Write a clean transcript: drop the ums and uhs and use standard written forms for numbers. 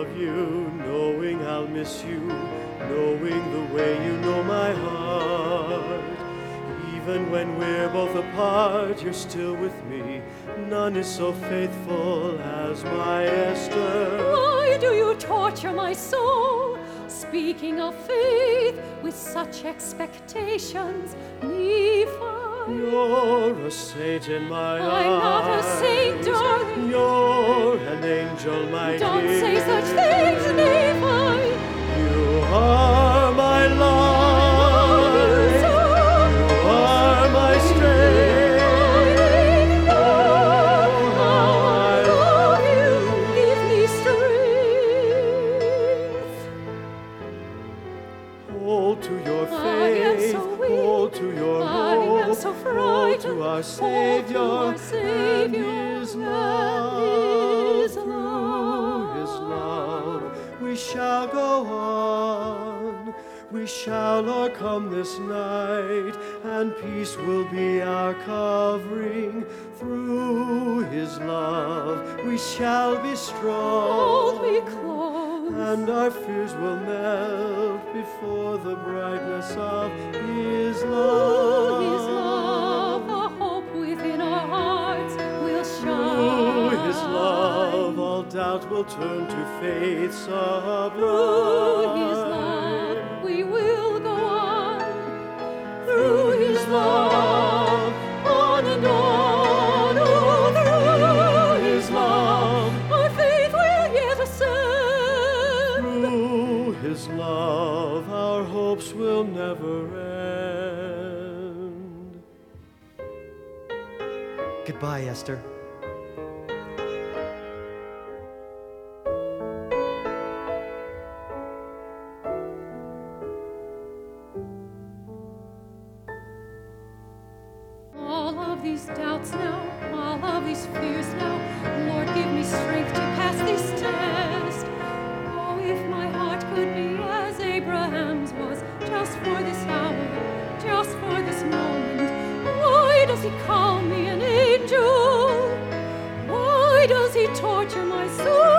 love you, knowing I'll miss you, knowing the way you know my heart. Even when we're both apart, you're still with me. None is so faithful as my Esther. Why do you torture my soul, speaking of faith with such expectations, Nephi? You're a saint in my eyes. I'm not a saint, darling. You're an angel, my Don't dear. say such things, Nephi. You are my life. You are my strength. I love you. Give me strength. Hold to your I am faith. so weak. Hold to your I hope. am so Hold frightened. to our Hold Savior, to our Savior and His and love. His Through His love, we shall go on. We shall o'ercome this night, and peace will be our covering. Through His love, we shall be strong. Hold me close. And our fears will melt before the brightness of His love. Through His love, the hope within our hearts will shine. Through His love, all doubt will turn to faith sublime. Through His love, we will go on. Through His love, on and on. Oh, through His love, our faith will yet ascend. Through His love, our hopes will never end. Goodbye, Esther. All of these doubts now, all of these fears now, Lord, give me strength to pass this test. Oh, if my heart could be as Abraham's was, just for this hour, just for this moment. Why does He call me an angel? Why does He torture my soul?